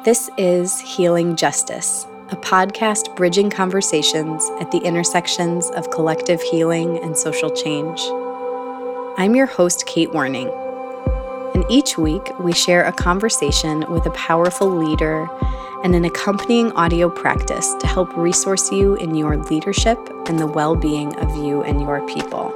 This is Healing Justice, a podcast bridging conversations at the intersections of collective healing and social change. I'm your host, Kate Warning, and each week we share a conversation with a powerful leader and an accompanying audio practice to help resource you in your leadership and the well-being of you and your people.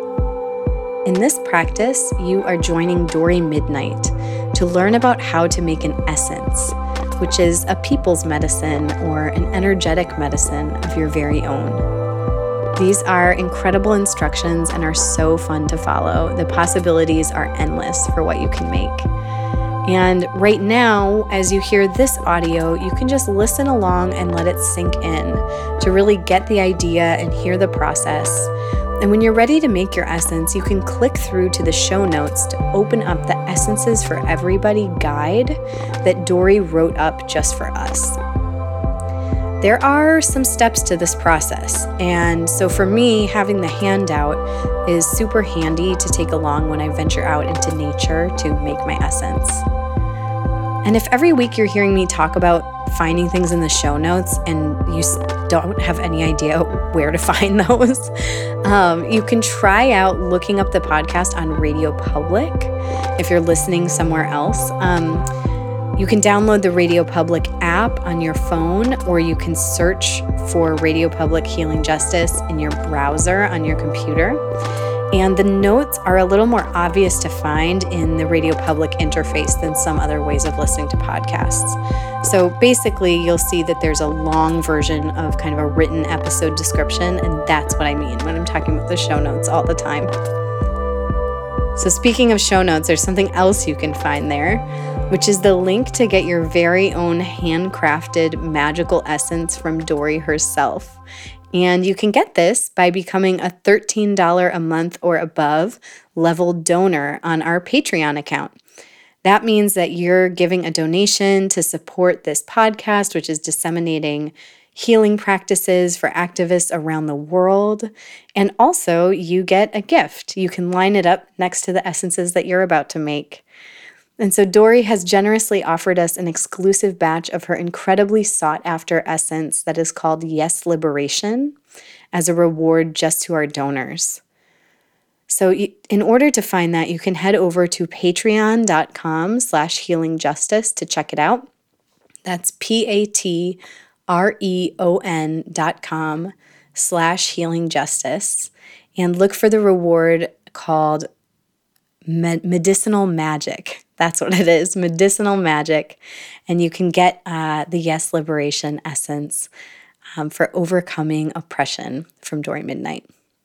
In this practice, you are joining Dory Midnight to learn about how to make an essence, which is a people's medicine or an energetic medicine of your very own. These are incredible instructions and are so fun to follow. The possibilities are endless for what you can make. And right now, as you hear this audio, you can just listen along and let it sink in to really get the idea and hear the process. And when you're ready to make your essence, you can click through to the show notes to open up the Essences for Everybody guide that Dory wrote up just for us. There are some steps to this process, and so for me, having the handout is super handy to take along when I venture out into nature to make my essence. And if every week you're hearing me talk about finding things in the show notes and you don't have any idea where to find those, you can try out looking up the podcast on Radio Public if you're listening somewhere else. You can download the Radio Public app on your phone, or you can search for Radio Public Healing Justice in your browser on your computer. And the notes are a little more obvious to find in the Radio Public interface than some other ways of listening to podcasts. So basically, you'll see that there's a long version of kind of a written episode description, and that's what I mean when I'm talking about the show notes all the time. So speaking of show notes, there's something else you can find there, which is the link to get your very own handcrafted magical essence from Dory herself. And you can get this by becoming a $13 a month or above level donor on our Patreon account. That means that you're giving a donation to support this podcast, which is disseminating healing practices for activists around the world. And also, you get a gift. You can line it up next to the essences that you're about to make. And so Dory has generously offered us an exclusive batch of her incredibly sought-after essence that is called Yes Liberation as a reward just to our donors. So in order to find that, you can head over to patreon.com/healingjustice to check it out. That's patreon.com/healingjustice, and look for the reward called Medicinal Magic. That's what it is, Medicinal Magic. And you can get the Yes Liberation essence for overcoming oppression from Dory Midnight.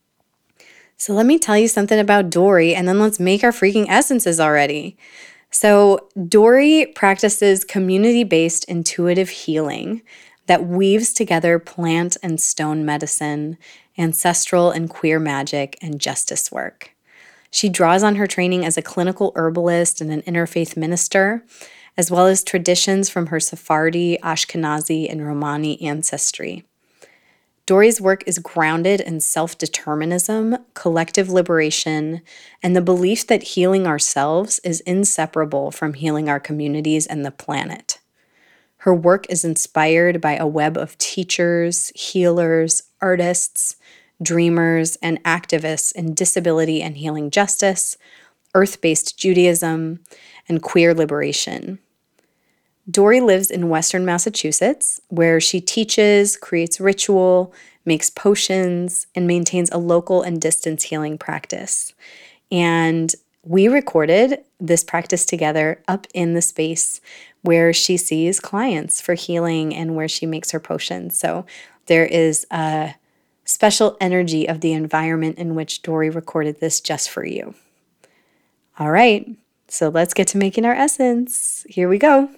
So let me tell you something about Dory, and then let's make our freaking essences already. So Dory practices community-based intuitive healing that weaves together plant and stone medicine, ancestral and queer magic, and justice work. She draws on her training as a clinical herbalist and an interfaith minister, as well as traditions from her Sephardi, Ashkenazi, and Romani ancestry. Dory's work is grounded in self-determinism, collective liberation, and the belief that healing ourselves is inseparable from healing our communities and the planet. Her work is inspired by a web of teachers, healers, artists, dreamers, and activists in disability and healing justice, earth-based Judaism, and queer liberation. Dory lives in Western Massachusetts, where she teaches, creates ritual, makes potions, and maintains a local and distance healing practice. And we recorded this practice together up in the space where she sees clients for healing and where she makes her potions. So there is a special energy of the environment in which Dory recorded this just for you. All right, so let's get to making our essence. Here we go.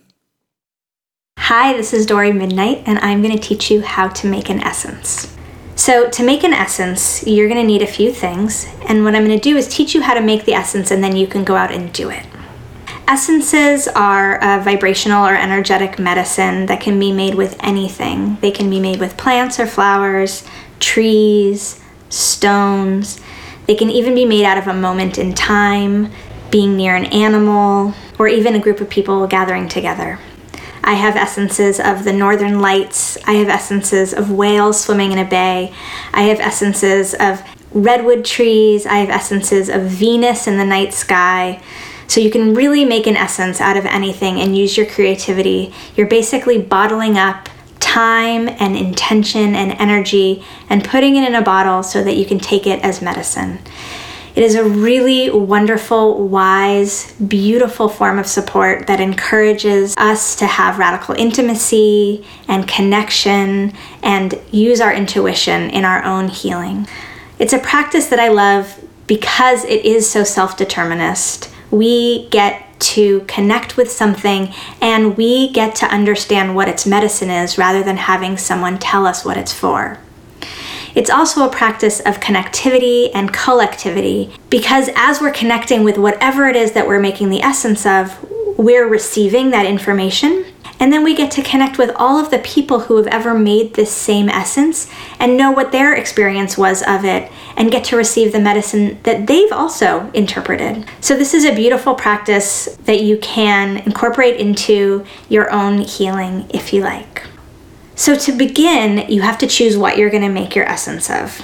Hi, this is Dory Midnight, and I'm going to teach you how to make an essence. So to make an essence, you're going to need a few things, and what I'm going to do is teach you how to make the essence, and then you can go out and do it. Essences are a vibrational or energetic medicine that can be made with anything. They can be made with plants or flowers, trees, stones. They can even be made out of a moment in time, being near an animal, or even a group of people gathering together. I have essences of the northern lights. I have essences of whales swimming in a bay. I have essences of redwood trees. I have essences of Venus in the night sky. So you can really make an essence out of anything and use your creativity. You're basically bottling up time and intention and energy and putting it in a bottle so that you can take it as medicine. It is a really wonderful, wise, beautiful form of support that encourages us to have radical intimacy and connection and use our intuition in our own healing. It's a practice that I love because it is so self-determinist. We get to connect with something and we get to understand what its medicine is rather than having someone tell us what it's for. It's also a practice of connectivity and collectivity because as we're connecting with whatever it is that we're making the essence of, we're receiving that information. And then we get to connect with all of the people who have ever made this same essence and know what their experience was of it and get to receive the medicine that they've also interpreted. So this is a beautiful practice that you can incorporate into your own healing if you like. So to begin, you have to choose what you're going to make your essence of.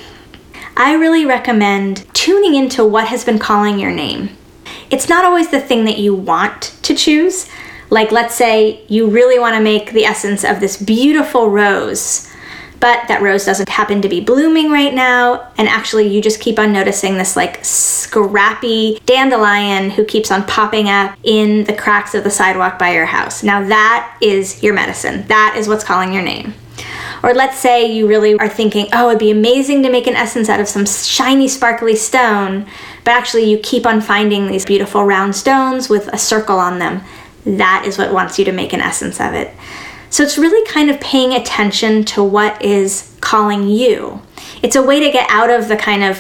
I really recommend tuning into what has been calling your name. It's not always the thing that you want to choose. Like, let's say you really want to make the essence of this beautiful rose, but that rose doesn't happen to be blooming right now, and actually you just keep on noticing this like scrappy dandelion who keeps on popping up in the cracks of the sidewalk by your house. Now that is your medicine. That is what's calling your name. Or let's say you really are thinking, oh, it'd be amazing to make an essence out of some shiny, sparkly stone, but actually you keep on finding these beautiful round stones with a circle on them. That is what wants you to make an essence of it. So it's really kind of paying attention to what is calling you. It's a way to get out of the kind of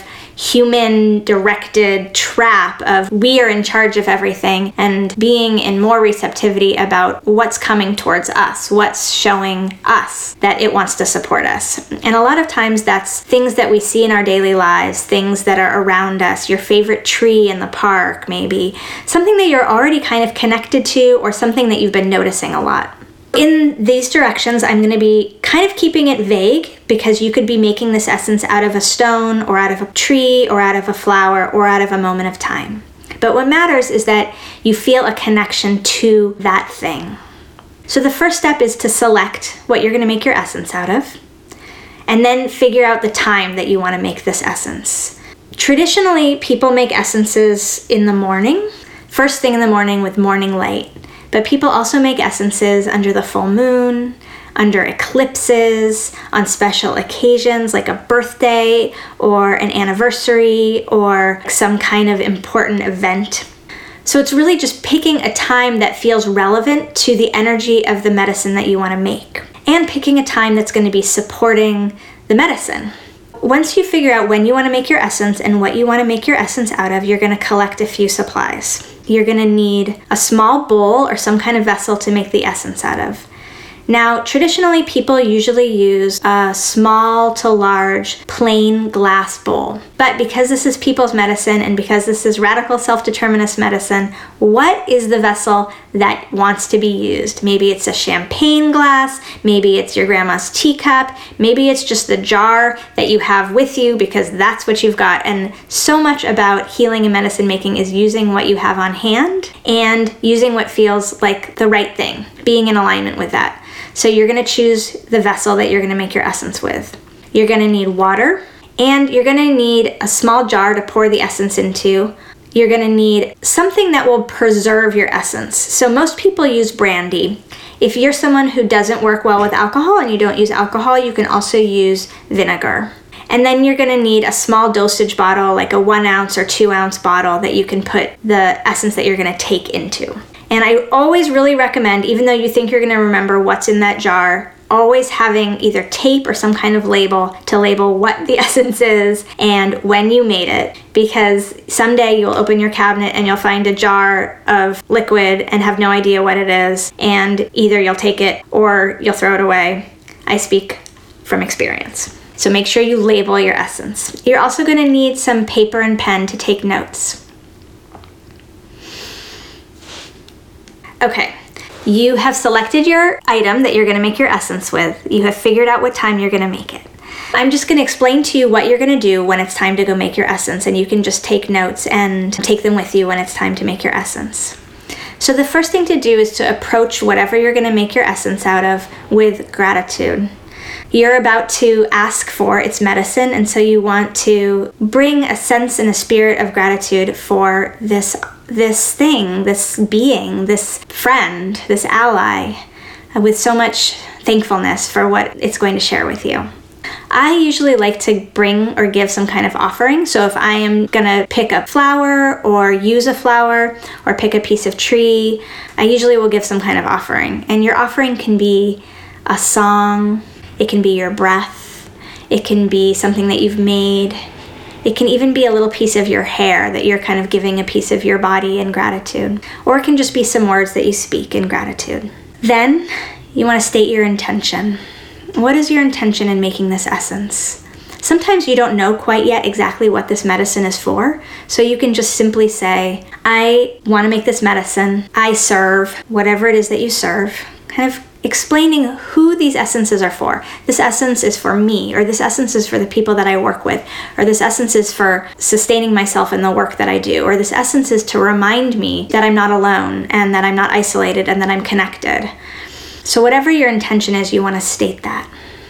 human-directed trap of we are in charge of everything and being in more receptivity about what's coming towards us, what's showing us that it wants to support us. And a lot of times that's things that we see in our daily lives, things that are around us, your favorite tree in the park maybe, something that you're already kind of connected to or something that you've been noticing a lot. In these directions, I'm going to be kind of keeping it vague because you could be making this essence out of a stone or out of a tree or out of a flower or out of a moment of time. But what matters is that you feel a connection to that thing. So the first step is to select what you're going to make your essence out of and then figure out the time that you want to make this essence. Traditionally, people make essences in the morning, first thing in the morning with morning light. But people also make essences under the full moon, under eclipses, on special occasions like a birthday or an anniversary or some kind of important event. So it's really just picking a time that feels relevant to the energy of the medicine that you want to make and picking a time that's going to be supporting the medicine. Once you figure out when you want to make your essence and what you want to make your essence out of, you're going to collect a few supplies. You're going to need a small bowl or some kind of vessel to make the essence out of. Now, traditionally, people usually use a small to large plain glass bowl. But because this is people's medicine and because this is radical self-determinist medicine, what is the vessel that wants to be used? Maybe it's a champagne glass, maybe it's your grandma's teacup, maybe it's just the jar that you have with you because that's what you've got. And so much about healing and medicine making is using what you have on hand and using what feels like the right thing, being in alignment with that. So you're going to choose the vessel that you're going to make your essence with. You're going to need water, and you're going to need a small jar to pour the essence into. You're going to need something that will preserve your essence. So most people use brandy. If you're someone who doesn't work well with alcohol and you don't use alcohol, you can also use vinegar. And then you're going to need a small dosage bottle, like a 1 ounce or 2 ounce bottle that you can put the essence that you're going to take into. And I always really recommend, even though you think you're going to remember what's in that jar, always having either tape or some kind of label to label what the essence is and when you made it. Because someday you'll open your cabinet and you'll find a jar of liquid and have no idea what it is. And either you'll take it or you'll throw it away. I speak from experience. So make sure you label your essence. You're also going to need some paper and pen to take notes. Okay, You have selected your item that you're going to make your essence with. You have figured out what time you're going to make it. I'm just going to explain to you what you're going to do when it's time to go make your essence, and you can just take notes and take them with you when it's time to make your essence. So the first thing to do is to approach whatever you're going to make your essence out of with gratitude. You're about to ask for its medicine, and so you want to bring a sense and a spirit of gratitude for this thing, this being, this friend, this ally, with so much thankfulness for what it's going to share with you. I usually like to bring or give some kind of offering. So if I am going to pick a flower or use a flower or pick a piece of tree, I usually will give some kind of offering. And your offering can be a song, it can be your breath, it can be something that you've made, it can even be a little piece of your hair that you're kind of giving a piece of your body in gratitude. Or it can just be some words that you speak in gratitude. Then you want to state your intention. What is your intention in making this essence? Sometimes you don't know quite yet exactly what this medicine is for, so you can just simply say, I want to make this medicine, I serve, whatever it is that you serve, kind of explaining who these essences are for. This essence is for me, or this essence is for the people that I work with, or this essence is for sustaining myself in the work that I do, or this essence is to remind me that I'm not alone, and that I'm not isolated, and that I'm connected. So whatever your intention is, you want to state that.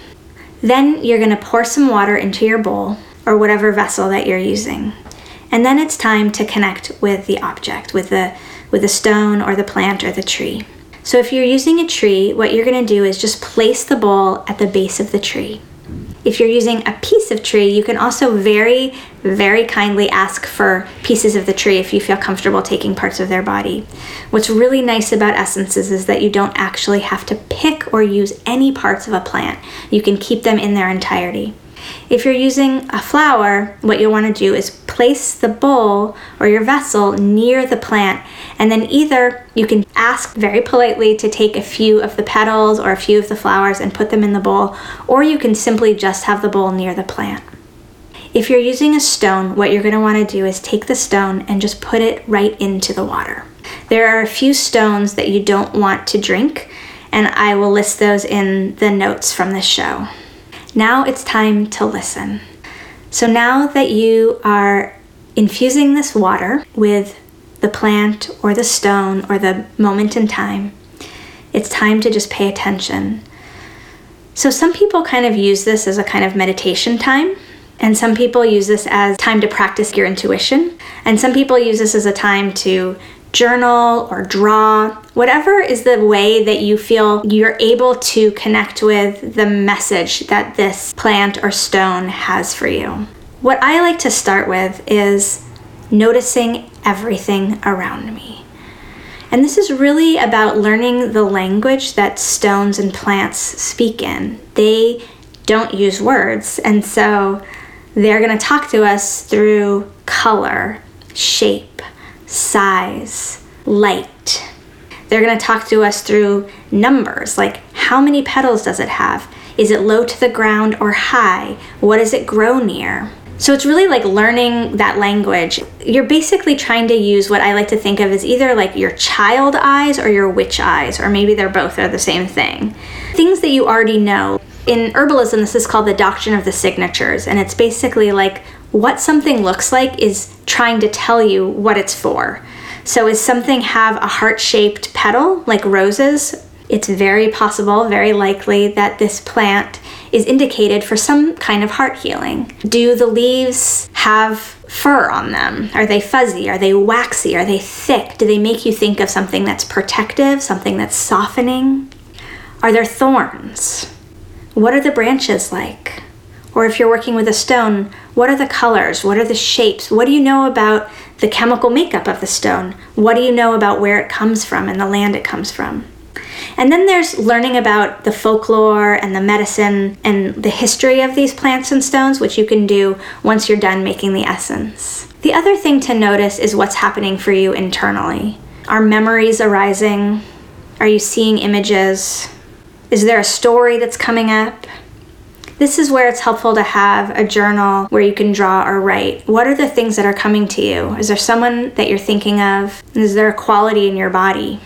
Then you're going to pour some water into your bowl or whatever vessel that you're using. And then it's time to connect with the object, with the stone or the plant or the tree. So if you're using a tree, what you're going to do is just place the bowl at the base of the tree. If you're using a piece of tree, you can also very, very kindly ask for pieces of the tree if you feel comfortable taking parts of their body. What's really nice about essences is that you don't actually have to pick or use any parts of a plant. You can keep them in their entirety. If you're using a flower, what you'll want to do is place the bowl or your vessel near the plant, and then either you can ask very politely to take a few of the petals or a few of the flowers and put them in the bowl, or you can simply just have the bowl near the plant. If you're using a stone, what you're going to want to do is take the stone and just put it right into the water. There are a few stones that you don't want to drink, and I will list those in the notes from this show. Now it's time to listen. So now that you are infusing this water with the plant or the stone or the moment in time, it's time to just pay attention. So some people kind of use this as a kind of meditation time, and some people use this as time to practice your intuition, and some people use this as a time to journal or draw, whatever is the way that you feel you're able to connect with the message that this plant or stone has for you. What I like to start with is noticing everything around me. And this is really about learning the language that stones and plants speak in. They don't use words, and so they're going to talk to us through color, shape, size, light. They're going to talk to us through numbers, like how many petals does it have? Is it low to the ground or high? What does it grow near? So it's really like learning that language. You're basically trying to use what I like to think of as either like your child eyes or your witch eyes, or maybe they're both are the same thing. Things that you already know. In herbalism, this is called the doctrine of the signatures, and it's basically like what something looks like is trying to tell you what it's for. So does something have a heart-shaped petal, like roses? It's very possible, very likely, that this plant is indicated for some kind of heart healing. Do the leaves have fur on them? Are they fuzzy? Are they waxy? Are they thick? Do they make you think of something that's protective, something that's softening? Are there thorns? What are the branches like? Or if you're working with a stone, what are the colors? What are the shapes? What do you know about the chemical makeup of the stone? What do you know about where it comes from and the land it comes from? And then there's learning about the folklore and the medicine and the history of these plants and stones, which you can do once you're done making the essence. The other thing to notice is what's happening for you internally. Are memories arising? Are you seeing images? Is there a story that's coming up? This is where it's helpful to have a journal where you can draw or write. What are the things that are coming to you? Is there someone that you're thinking of? Is there a quality in your body?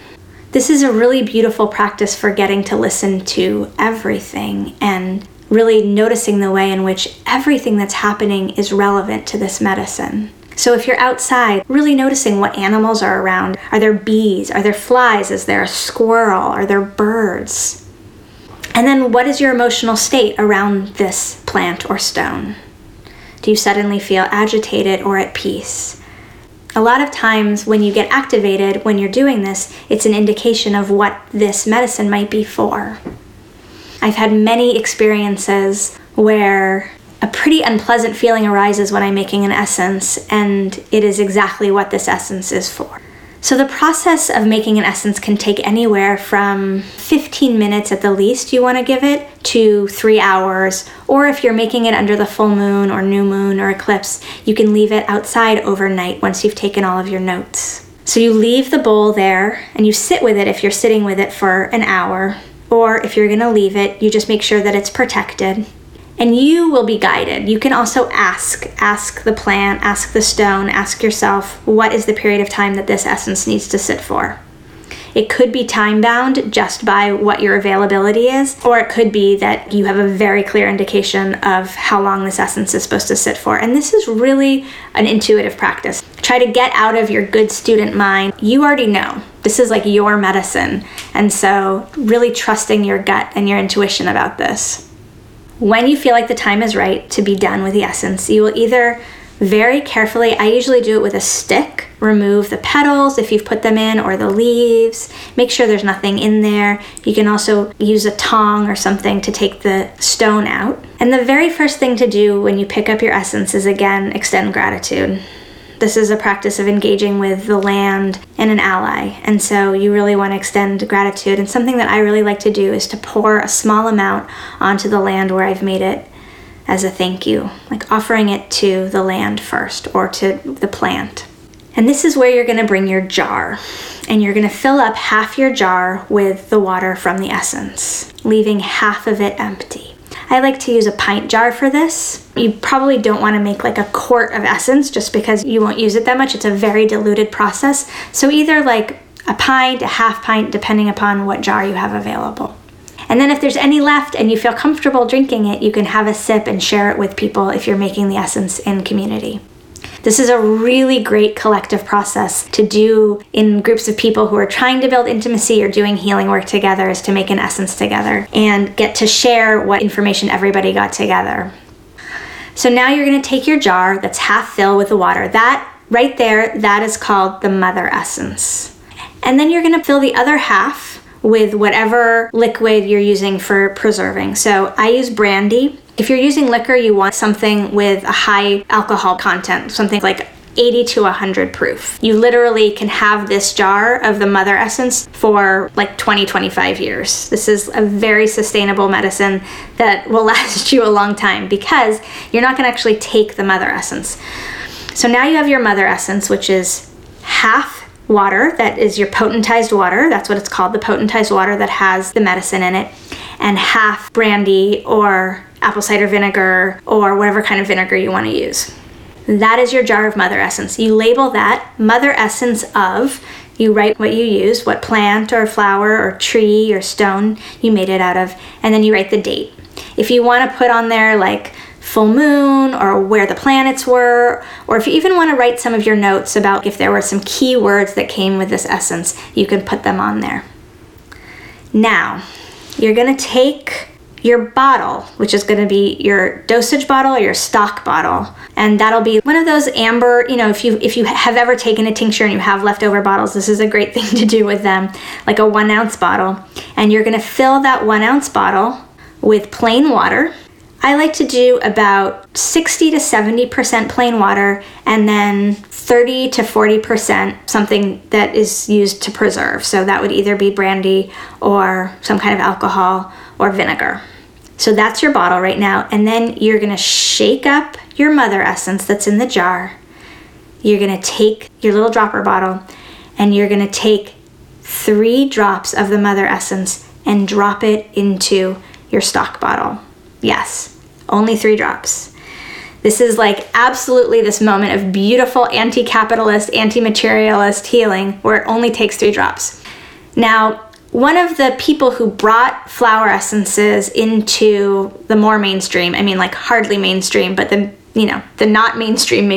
This is a really beautiful practice for getting to listen to everything and really noticing the way in which everything that's happening is relevant to this medicine. So if you're outside, really noticing what animals are around. Are there bees? Are there flies? Is there a squirrel? Are there birds? And then what is your emotional state around this plant or stone? Do you suddenly feel agitated or at peace? A lot of times when you get activated when you're doing this, it's an indication of what this medicine might be for. I've had many experiences where a pretty unpleasant feeling arises when I'm making an essence, and it is exactly what this essence is for. So the process of making an essence can take anywhere from 15 minutes at the least you want to give it to 3 hours, or if you're making it under the full moon or new moon or eclipse, you can leave it outside overnight once you've taken all of your notes. So you leave the bowl there and you sit with it if you're sitting with it for an hour, or if you're going to leave it, you just make sure that it's protected. And you will be guided. You can also ask the plant, ask the stone, ask yourself, what is the period of time that this essence needs to sit for? It could be time bound just by what your availability is, or it could be that you have a very clear indication of how long this essence is supposed to sit for. And this is really an intuitive practice. Try to get out of your good student mind. You already know. This is like your medicine. And so really trusting your gut and your intuition about this. When you feel like the time is right to be done with the essence, you will either very carefully, I usually do it with a stick, remove the petals if you've put them in, or the leaves, make sure there's nothing in there. You can also use a tong or something to take the stone out. And the very first thing to do when you pick up your essence is, again, extend gratitude. This is a practice of engaging with the land and an ally, and so you really want to extend gratitude. And something that I really like to do is to pour a small amount onto the land where I've made it as a thank you, like offering it to the land first or to the plant. And this is where you're going to bring your jar, and you're going to fill up half your jar with the water from the essence, leaving half of it empty. I like to use a pint jar for this. You probably don't want to make like a quart of essence just because you won't use it that much. It's a very diluted process. So either like a pint, a half pint, depending upon what jar you have available. And then if there's any left and you feel comfortable drinking it, you can have a sip and share it with people if you're making the essence in community. This is a really great collective process to do in groups of people who are trying to build intimacy or doing healing work together, is to make an essence together and get to share what information everybody got together. So now you're going to take your jar that's half filled with the water. That right there, that is called the mother essence. And then you're going to fill the other half with whatever liquid you're using for preserving. So I use brandy. If you're using liquor, you want something with a high alcohol content, something like 80 to 100 proof. You literally can have this jar of the mother essence for like 20-25 years. This is a very sustainable medicine that will last you a long time because you're not going to actually take the mother essence. So now you have your mother essence, which is half water, that is your potentized water, that's what it's called, the potentized water that has the medicine in it, and half brandy or apple cider vinegar or whatever kind of vinegar you want to use. That is your jar of mother essence. You label that mother essence of, you write what you use, what plant or flower or tree or stone you made it out of, and then you write the date. If you want to put on there like full moon or where the planets were, or if you even want to write some of your notes about if there were some key words that came with this essence, you can put them on there. Now, you're going to take your bottle, which is going to be your dosage bottle or your stock bottle, and that'll be one of those amber, if you have ever taken a tincture and you have leftover bottles, this is a great thing to do with them, like a 1 ounce bottle. And you're going to fill that 1 ounce bottle with plain water. I like to do about 60 to 70% plain water, and then 30 to 40% something that is used to preserve. So that would either be brandy or some kind of alcohol or vinegar. So that's your bottle right now. And then you're going to shake up your mother essence that's in the jar. You're going to take your little dropper bottle and you're going to take 3 drops of the mother essence and drop it into your stock bottle. Yes, only 3 drops. This is like absolutely this moment of beautiful anti-capitalist, anti-materialist healing where it only takes 3 drops. Now, one of the people who brought flower essences into the more mainstream, I mean like hardly mainstream, but the not mainstream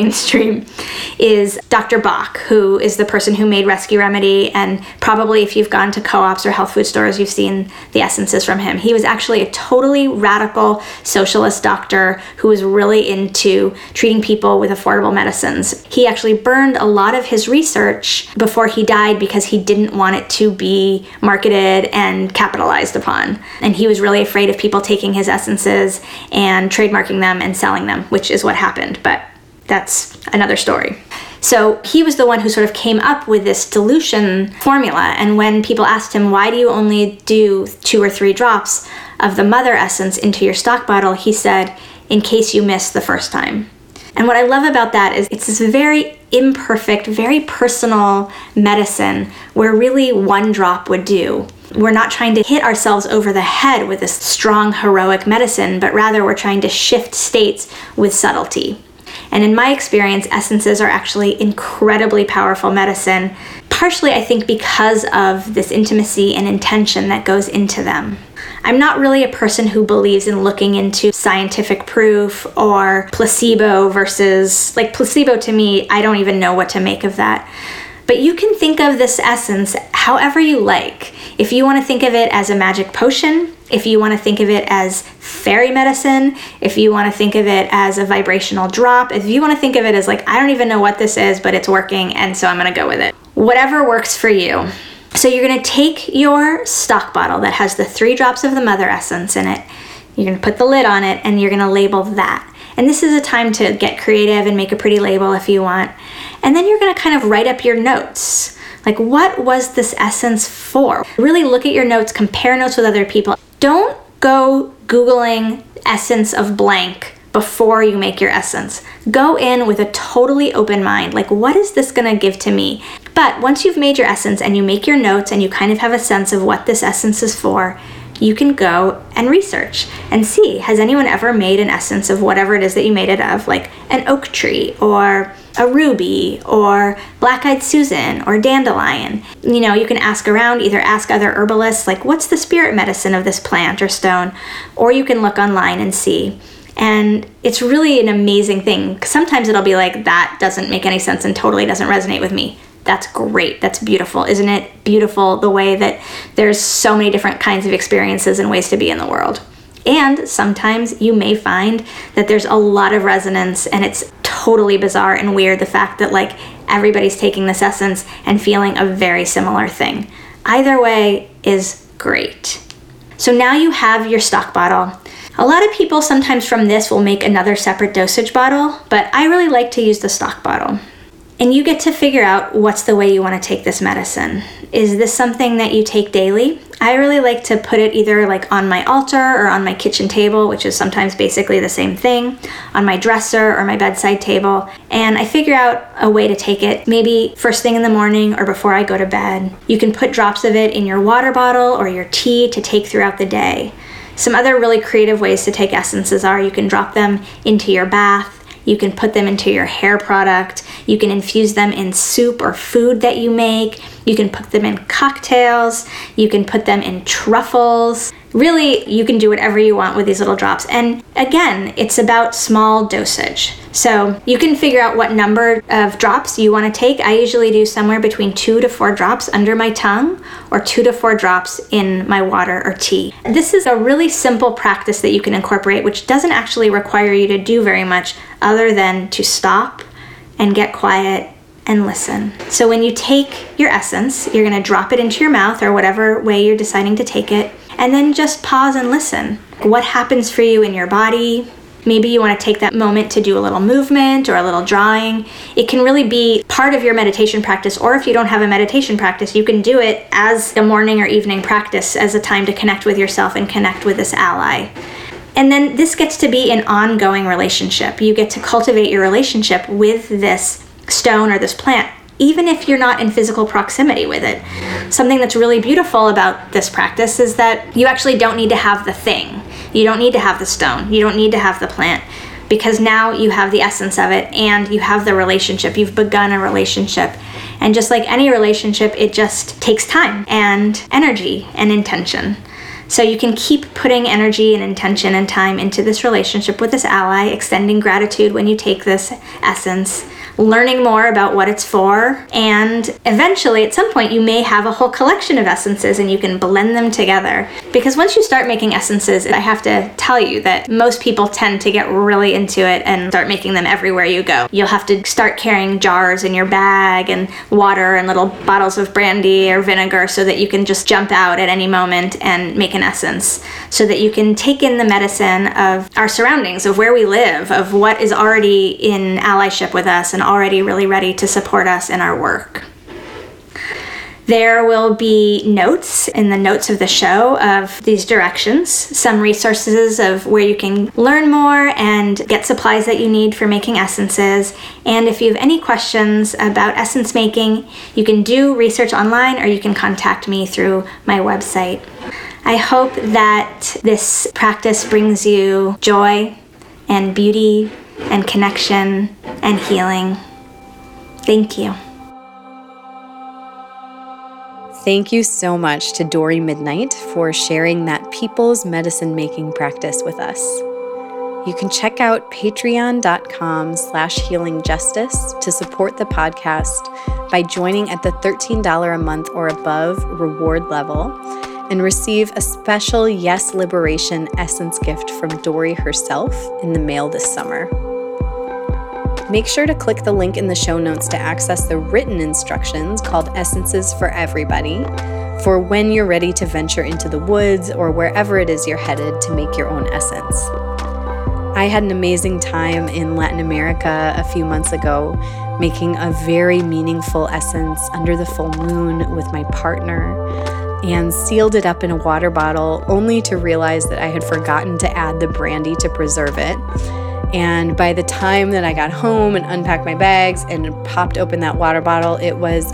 is Dr. Bach, who is the person who made Rescue Remedy, and probably if you've gone to co-ops or health food stores, you've seen the essences from him. He was actually a totally radical socialist doctor who was really into treating people with affordable medicines. He actually burned a lot of his research before he died because he didn't want it to be marketed and capitalized upon. And he was really afraid of people taking his essences and trademarking them and selling them, which is what happened, but that's another story. So he was the one who sort of came up with this dilution formula, and when people asked him, why do you only do 2 or 3 drops of the mother essence into your stock bottle, he said, in case you miss the first time. And what I love about that is it's this very imperfect, very personal medicine where really 1 drop would do. We're not trying to hit ourselves over the head with this strong, heroic medicine, but rather we're trying to shift states with subtlety. And in my experience, essences are actually incredibly powerful medicine, partially, I think, because of this intimacy and intention that goes into them. I'm not really a person who believes in looking into scientific proof or placebo versus, like placebo to me, I don't even know what to make of that. But you can think of this essence however you like. If you want to think of it as a magic potion, if you want to think of it as fairy medicine, if you want to think of it as a vibrational drop, if you want to think of it as like, I don't even know what this is, but it's working, and so I'm going to go with it. Whatever works for you. So you're going to take your stock bottle that has the 3 drops of the mother essence in it. You're going to put the lid on it, and you're going to label that. And this is a time to get creative and make a pretty label if you want. And then you're going to kind of write up your notes. Like, what was this essence for? Really look at your notes, compare notes with other people. Don't go Googling essence of blank before you make your essence. Go in with a totally open mind. Like, what is this going to give to me? But once you've made your essence and you make your notes and you kind of have a sense of what this essence is for, you can go and research and see, has anyone ever made an essence of whatever it is that you made it of, like an oak tree or a ruby or black-eyed Susan or dandelion? You know, you can ask around, either ask other herbalists, like, what's the spirit medicine of this plant or stone? Or you can look online and see. And it's really an amazing thing. Sometimes it'll be like, that doesn't make any sense and totally doesn't resonate with me. That's great. That's beautiful. Isn't it beautiful the way that there's so many different kinds of experiences and ways to be in the world? And sometimes you may find that there's a lot of resonance and it's totally bizarre and weird, the fact that like everybody's taking this essence and feeling a very similar thing. Either way is great. So now you have your stock bottle. A lot of people sometimes from this will make another separate dosage bottle, but I really like to use the stock bottle. And you get to figure out what's the way you want to take this medicine. Is this something that you take daily? I really like to put it either like on my altar or on my kitchen table, which is sometimes basically the same thing, on my dresser or my bedside table. And I figure out a way to take it, maybe first thing in the morning or before I go to bed. You can put drops of it in your water bottle or your tea to take throughout the day. Some other really creative ways to take essences are you can drop them into your bath. You can put them into your hair product. You can infuse them in soup or food that you make. You can put them in cocktails. You can put them in truffles. Really, you can do whatever you want with these little drops. And again, it's about small dosage. So you can figure out what number of drops you want to take. I usually do somewhere between 2 to 4 drops under my tongue or 2 to 4 drops in my water or tea. This is a really simple practice that you can incorporate, which doesn't actually require you to do very much other than to stop and get quiet and listen. So when you take your essence, you're going to drop it into your mouth or whatever way you're deciding to take it, and then just pause and listen. What happens for you in your body? Maybe you want to take that moment to do a little movement or a little drawing. It can really be part of your meditation practice, or if you don't have a meditation practice, you can do it as a morning or evening practice, as a time to connect with yourself and connect with this ally. And then this gets to be an ongoing relationship. You get to cultivate your relationship with this stone or this plant, even if you're not in physical proximity with it. Something that's really beautiful about this practice is that you actually don't need to have the thing. You don't need to have the stone. You don't need to have the plant, because now you have the essence of it and you have the relationship. You've begun a relationship. And just like any relationship, it just takes time and energy and intention. So you can keep putting energy and intention and time into this relationship with this ally, extending gratitude when you take this essence, learning more about what it's for, and eventually at some point you may have a whole collection of essences and you can blend them together. Because once you start making essences, I have to tell you that most people tend to get really into it and start making them everywhere you go. You'll have to start carrying jars in your bag and water and little bottles of brandy or vinegar so that you can just jump out at any moment and make an essence, so that you can take in the medicine of our surroundings, of where we live, of what is already in allyship with us and already really ready to support us in our work. There will be notes in the notes of the show of these directions, some resources of where you can learn more and get supplies that you need for making essences. And if you have any questions about essence making, you can do research online or you can contact me through my website. I hope that this practice brings you joy and beauty and connection and healing. Thank you. Thank you so much to Dory Midnight for sharing that people's medicine making practice with us. You can check out patreon.com/healingjustice to support the podcast by joining at the $13 a month or above reward level and receive a special Yes Liberation Essence gift from Dory herself in the mail this summer. Make sure to click the link in the show notes to access the written instructions called Essences for Everybody for when you're ready to venture into the woods or wherever it is you're headed to make your own essence. I had an amazing time in Latin America a few months ago, making a very meaningful essence under the full moon with my partner, and sealed it up in a water bottle only to realize that I had forgotten to add the brandy to preserve it. And by the time that I got home and unpacked my bags and popped open that water bottle, it was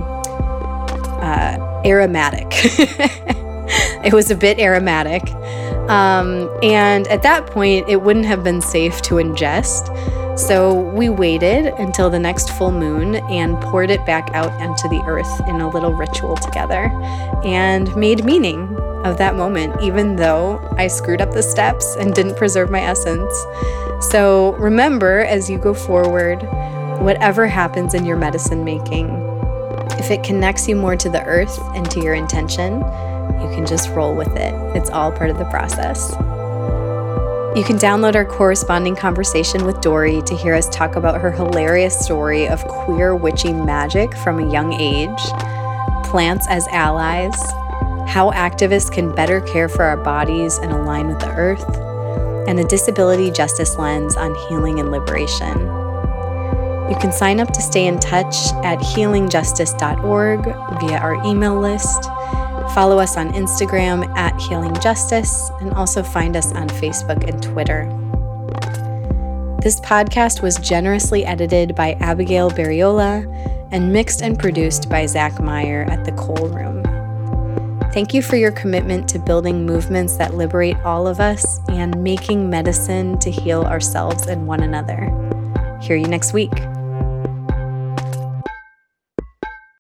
aromatic. It was a bit aromatic. And at that point, it wouldn't have been safe to ingest. So we waited until the next full moon and poured it back out into the earth in a little ritual together and made meaning of that moment, even though I screwed up the steps and didn't preserve my essence. So remember, as you go forward, whatever happens in your medicine making, if it connects you more to the earth and to your intention, you can just roll with it. It's all part of the process. You can download our corresponding conversation with Dory to hear us talk about her hilarious story of queer witchy magic from a young age, plants as allies, how activists can better care for our bodies and align with the earth, and a disability justice lens on healing and liberation. You can sign up to stay in touch at healingjustice.org via our email list. Follow us on Instagram at healingjustice, and also find us on Facebook and Twitter. This podcast was generously edited by Abigail Barriola and mixed and produced by Zach Meyer at The Cole Room. Thank you for your commitment to building movements that liberate all of us and making medicine to heal ourselves and one another. Hear you next week.